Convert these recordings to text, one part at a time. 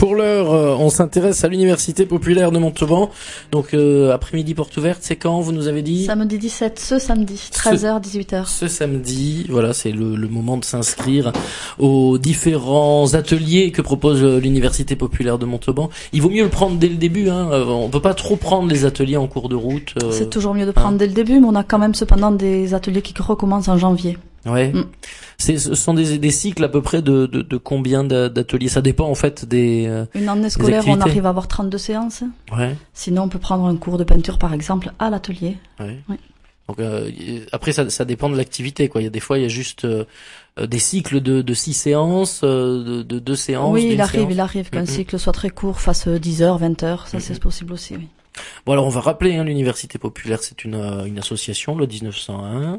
Pour l'heure, on s'intéresse à l'Université populaire de Montauban. Donc, après-midi porte ouverte, c'est quand, vous nous avez dit? Samedi 17, ce samedi, 13h, 18h. Ce samedi, voilà, c'est le moment de s'inscrire aux différents ateliers que propose l'Université populaire de Montauban. Il vaut mieux le prendre dès le début, hein. On peut pas trop prendre les ateliers en cours de route. C'est toujours mieux de prendre dès le début, mais on a quand même cependant des ateliers qui recommencent en janvier. Ouais. Ce sont des cycles à peu près de combien d'ateliers? Ça dépend en fait des Une année scolaire, on arrive à avoir 32 séances. Ouais. Sinon, on peut prendre un cours de peinture par exemple à l'atelier. Ouais. Oui. Donc après ça dépend de l'activité, quoi. Il y a des fois il y a juste des cycles de 6 séances, de 2 séances. Oui, il arrive qu'un cycle soit très court, fasse 10 heures, 20 heures, ça c'est possible aussi, oui. Bon, alors on va rappeler, hein, l'Université populaire, c'est une association, le 1901.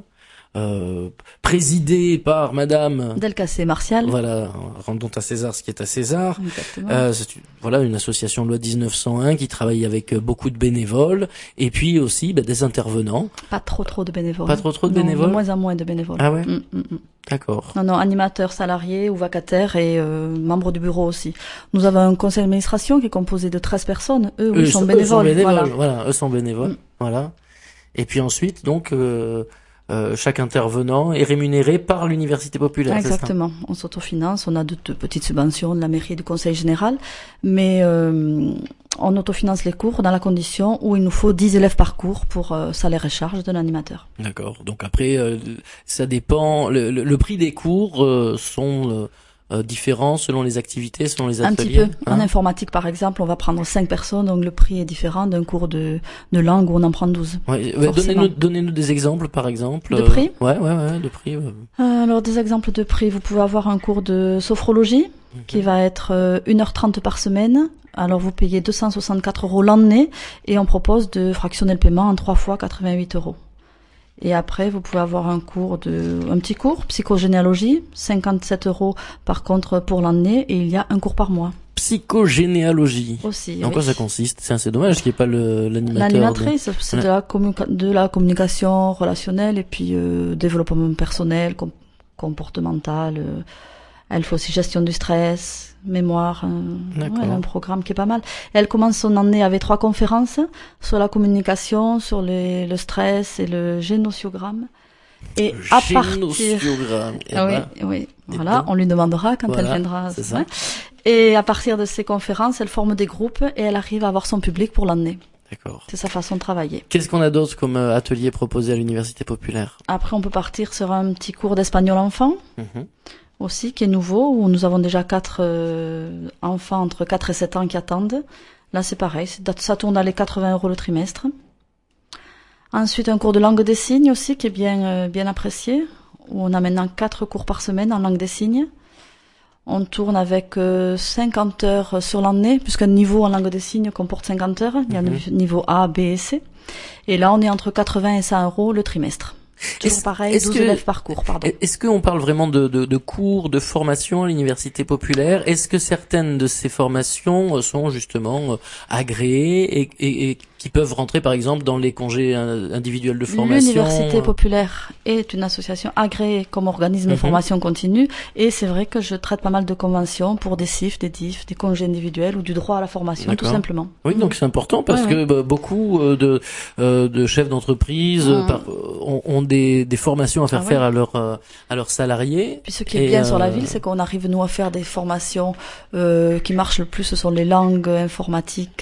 Présidée par Madame Delcassé Martial. Voilà, rendons à César ce qui est à César. Exactement. Voilà, une association loi 1901 qui travaille avec beaucoup de bénévoles et puis aussi des intervenants. Pas trop de bénévoles. Pas trop de bénévoles. De moins en moins de bénévoles. Ah ouais. D'accord. Non, animateurs salariés ou vacataires et membres du bureau aussi. Nous avons un conseil d'administration qui est composé de 13 personnes. Eux sont bénévoles. Voilà, eux sont bénévoles. Voilà. Et puis ensuite, donc, chaque intervenant est rémunéré par l'Université populaire. Exactement. On s'autofinance. On a de petites subventions de la mairie et du conseil général, mais on autofinance les cours dans la condition où il nous faut 10 élèves par cours pour salaire et charge de l'animateur. D'accord. Donc après, ça dépend. Le prix des cours sont différents selon les activités, selon les ateliers. Un petit peu. En informatique, par exemple, on va prendre 5 personnes, donc le prix est différent d'un cours de langue où on en prend 12. Ouais, donnez-nous des exemples, par exemple. De prix? Ouais, de prix. Alors, des exemples de prix. Vous pouvez avoir un cours de sophrologie qui va être 1h30 par semaine. Alors, vous payez 264 € l'année et on propose de fractionner le paiement en 3 fois 88 €. Et après, vous pouvez avoir un petit cours, psychogénéalogie, 57 € par contre pour l'année, et il y a un cours par mois. Psychogénéalogie. Aussi. En quoi ça consiste? C'est dommage qu'il n'y ait pas l'animateur. L'animatrice, c'est de la communication relationnelle et puis développement personnel, comportemental. Elle fait aussi gestion du stress, mémoire. Elle a un programme qui est pas mal. Elle commence son année avec 3 conférences sur la communication, sur le stress et le génosiogramme. Et à partir, oui, voilà, on lui demandera quand elle viendra. C'est ça. Et à partir de ces conférences, elle forme des groupes et elle arrive à avoir son public pour l'année. D'accord. C'est sa façon de travailler. Qu'est-ce qu'on a d'autre comme atelier proposé à l'Université populaire? Après, on peut partir sur un petit cours d'espagnol enfant. Aussi, qui est nouveau, où nous avons déjà 4 enfants entre 4 et 7 ans qui attendent. Là, c'est pareil, ça tourne à les 80 € le trimestre. Ensuite, un cours de langue des signes aussi, qui est bien apprécié, où on a maintenant 4 cours par semaine en langue des signes. On tourne avec 50 heures sur l'année, puisqu'un niveau en langue des signes comporte 50 heures. Il y a le niveau A, B et C. Et là, on est entre 80 et 100 € le trimestre. Toujours pareil, 12 élèves par cours, pardon. Est-ce qu'on parle vraiment de cours, de formation à l'Université populaire? Est-ce que certaines de ces formations sont justement agréées et qui peuvent rentrer par exemple dans les congés individuels de formation? L'Université populaire est une association agréée comme organisme de formation continue et c'est vrai que je traite pas mal de conventions pour des CIF, des DIF, des congés individuels ou du droit à la formation, tout simplement. Oui, donc c'est important parce que beaucoup de chefs d'entreprise ont des formations à faire à leurs salariés. Puis ce qui est bien sur la ville, c'est qu'on arrive nous à faire des formations qui marchent le plus, ce sont les langues informatiques.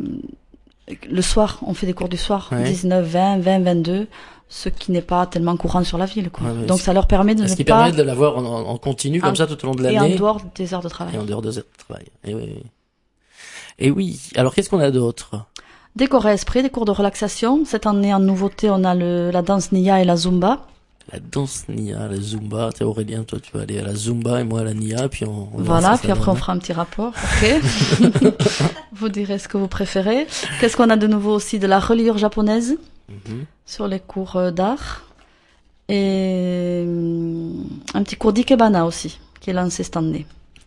Le soir, on fait des cours du soir, 19, 20, 22, ce qui n'est pas tellement courant sur la ville, quoi. Donc ça leur permet de qui permet de l'avoir en continu comme ça tout au long de l'année. Et en dehors des heures de travail. Et oui. Alors qu'est-ce qu'on a d'autre? Des corps à esprit, des cours de relaxation. Cette année, en nouveauté, on a la danse Nia et la Zumba. La danse Nia, la Zumba. Aurélien, toi, tu vas aller à la Zumba et moi à la Nia, puis on voilà, puis après on fera un petit rapport, ok. Vous direz ce que vous préférez. Qu'est-ce qu'on a de nouveau aussi? De la reliure japonaise sur les cours d'art. Et un petit cours d'ikebana aussi, qui est lancé cette année.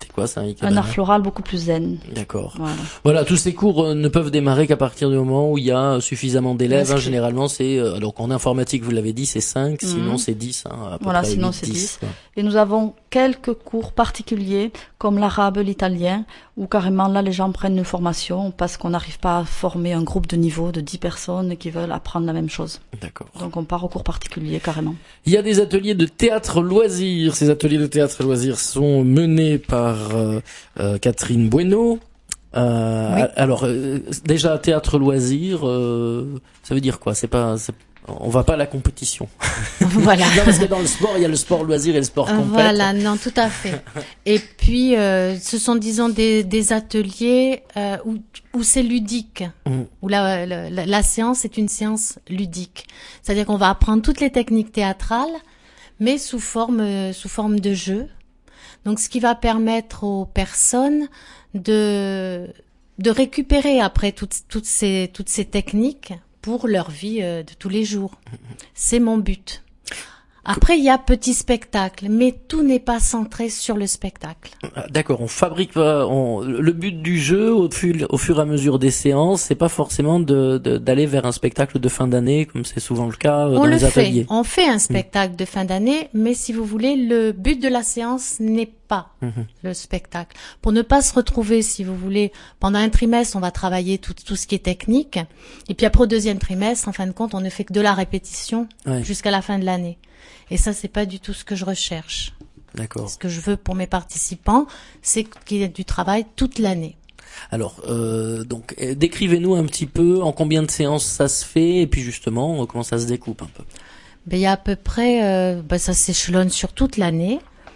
C'était quoi ça, un art floral beaucoup plus zen. D'accord. Voilà, tous ces cours ne peuvent démarrer qu'à partir du moment où il y a suffisamment d'élèves. Généralement, c'est donc en informatique, vous l'avez dit, c'est 5, sinon c'est 10. À peu près sinon 8, c'est 10. Ouais. Et nous avons quelques cours particuliers, comme l'arabe, l'italien, où carrément là les gens prennent une formation parce qu'on n'arrive pas à former un groupe de niveau de 10 personnes qui veulent apprendre la même chose. D'accord. Donc on part au cours particulier carrément. Il y a des ateliers de théâtre loisirs. Ces ateliers de théâtre loisirs sont menés par Catherine Bueno. Oui. Alors déjà théâtre loisirs, ça veut dire quoi? On va pas à la compétition. Voilà. Non, parce que dans le sport, il y a le sport loisir et le sport compète. Voilà, non, tout à fait. Et puis, ce sont, disons, des ateliers où c'est ludique, où la séance est une séance ludique. C'est-à-dire qu'on va apprendre toutes les techniques théâtrales, mais sous forme de jeu. Donc, ce qui va permettre aux personnes de récupérer après toutes ces techniques pour leur vie de tous les jours. C'est mon but. Après, il y a petit spectacle, mais tout n'est pas centré sur le spectacle. D'accord, on fabrique pas. Le but du jeu, au fur et à mesure des séances, c'est pas forcément d'aller vers un spectacle de fin d'année, comme c'est souvent le cas dans les ateliers. On fait un spectacle de fin d'année, mais si vous voulez, le but de la séance n'est pas le spectacle. Pour ne pas se retrouver, si vous voulez, pendant un trimestre, on va travailler tout ce qui est technique, et puis après au deuxième trimestre, en fin de compte, on ne fait que de la répétition jusqu'à la fin de l'année. Et ça, c'est pas du tout ce que je recherche. D'accord. Ce que je veux pour mes participants, c'est qu'il y ait du travail toute l'année. Alors, donc, décrivez-nous un petit peu en combien de séances ça se fait, et puis justement, comment ça se découpe un peu. Ben, il y a à peu près, ça s'échelonne sur toute l'année.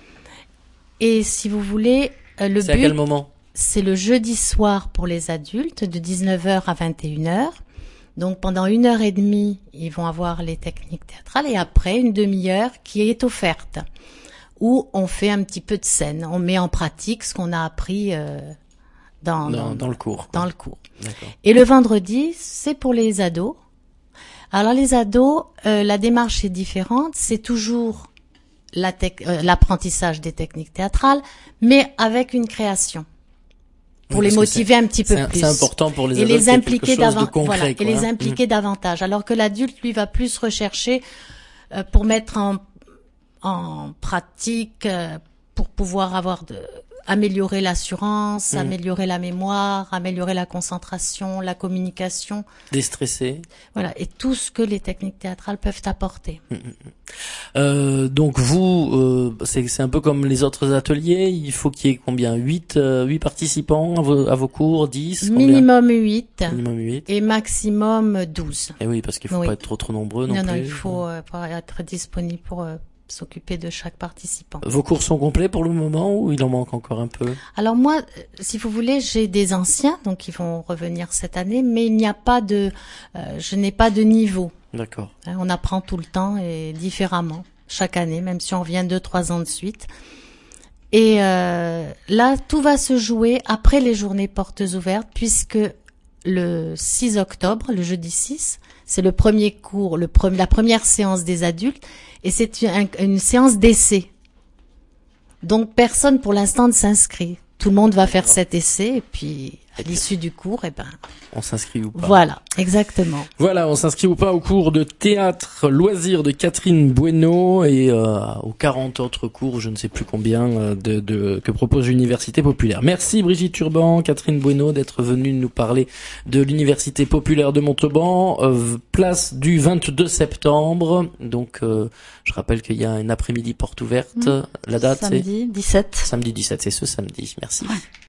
Et si vous voulez, le but... C'est à quel moment? C'est le jeudi soir pour les adultes, de 19h à 21h. Donc pendant 1h30, ils vont avoir les techniques théâtrales et après une demi-heure qui est offerte, où on fait un petit peu de scène, on met en pratique ce qu'on a appris dans le cours. Dans le cours. D'accord. Et le vendredi, c'est pour les ados. Alors les ados, la démarche est différente, c'est toujours l'apprentissage des techniques théâtrales, mais avec une création. Pour les motiver un petit peu plus. C'est important pour les ados. Et les impliquer davantage. Et les impliquer davantage. Alors que l'adulte, lui, va plus rechercher pour mettre en pratique, pour pouvoir améliorer l'assurance, améliorer la mémoire, améliorer la concentration, la communication. Déstresser. Voilà. Et tout ce que les techniques théâtrales peuvent apporter. Donc vous, c'est un peu comme les autres ateliers. Il faut qu'il y ait combien? 8 participants à vos cours, 10? Minimum 8. Minimum 8. Et maximum 12. Et oui, parce qu'il faut pas être trop nombreux non plus. Non, il faut être disponible pour s'occuper de chaque participant. Vos cours sont complets pour le moment ou il en manque encore un peu? Alors moi, si vous voulez, j'ai des anciens, donc ils vont revenir cette année, mais il n'y a pas je n'ai pas de niveau. D'accord. On apprend tout le temps et différemment, chaque année, même si on revient 2-3 ans de suite. Et là, tout va se jouer après les journées portes ouvertes, puisque le 6 octobre, le jeudi 6, c'est le premier cours, la première séance des adultes, et c'est une séance d'essai. Donc personne pour l'instant ne s'inscrit. Tout le monde va faire cet essai, et puis à l'issue du cours, on s'inscrit ou pas. Voilà, exactement. Voilà, on s'inscrit ou pas au cours de théâtre loisirs de Catherine Bueno et aux 40 autres cours, je ne sais plus combien, que propose l'Université populaire. Merci Brigitte Turban, Catherine Bueno d'être venue nous parler de l'Université populaire de Montauban, place du 22 septembre. Donc je rappelle qu'il y a un après-midi porte ouverte. La date samedi 17. Samedi 17, c'est ce samedi. Merci. Ouais.